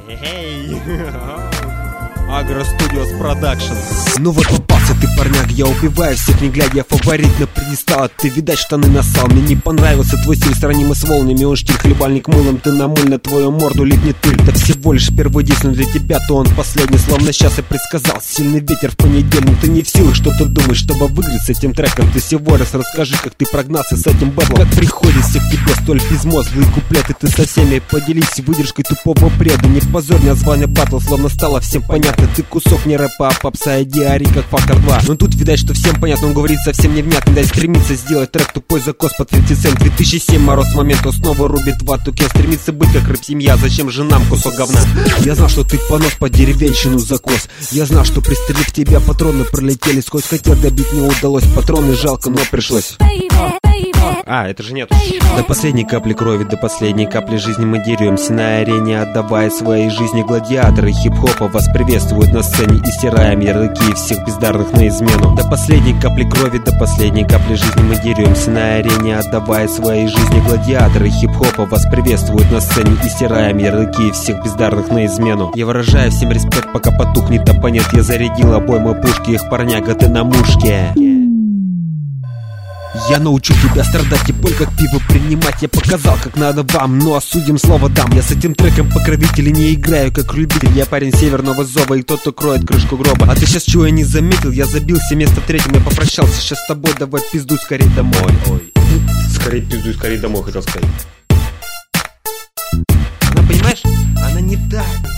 Agro Studios Production. Ну вот попался ты, парняк, я убиваю всех, не глядя, фаворит на предистал. Ты, видать, штаны нассал, мне не понравился твой стиль, сравнимый с волнами. Он штиль, хлебальник мылом, ты намыль, на твою морду липнет пыль. Да всего лишь первый действие для тебя, то он последний. Словно сейчас я предсказал, сильный ветер в понедельник. Ты не в силах, что ты думаешь, чтобы выиграть с этим треком. Ты всего раз расскажи, как ты прогнался с этим бэтлом. Как приходится к тебе столь безмозглые куплеты. Ты со всеми поделись выдержкой тупого бреда. Не позорь название батл, словно стало всем понятно. Ты кусок не рэпа, а попса и диарий, как Фактор 2. Но тут видать, что всем понятно, он говорит совсем невнятно. Дай стремится сделать трек тупой закос под 50 цент. 2007 мороз с момента снова рубит в атуке. Стремится быть как рэп-семья, зачем же нам кусок говна? Я знал, что ты понос под деревенщину закос. Я знал, что пристрелив тебя патроны пролетели. Сквозь хотел добить не удалось, патроны жалко, но пришлось. Это же нет. До последней капли крови, до последней капли жизни мы деремся на арене, отдавая своей жизни. Гладиаторы хип-хопа вас приветствуют на сцене и стираем ярлыки всех бездарных на измену. До последней капли крови, до последней капли жизни мы деремся на арене, отдавая своей жизни. Гладиаторы хип-хопа вас приветствуют на сцене и стираем ярлыки всех бездарных на измену. Я выражаю всем респект, пока потухнет оппонент. Я зарядил обоймы пушки, их парняга, ты на мушке. Я научу тебя страдать и боль как пиво принимать. Я показал, как надо вам, но осудим слово дам. Я с этим треком покровитель и не играю как любитель. Я парень северного зова и тот, кто кроет крышку гроба. А ты сейчас чего я не заметил? Я забился место третьим, я попрощался сейчас с тобой. Давай пиздуй скорей домой. Скорей пиздуй, скорей домой, хотел сказать. Она, понимаешь, она не давит.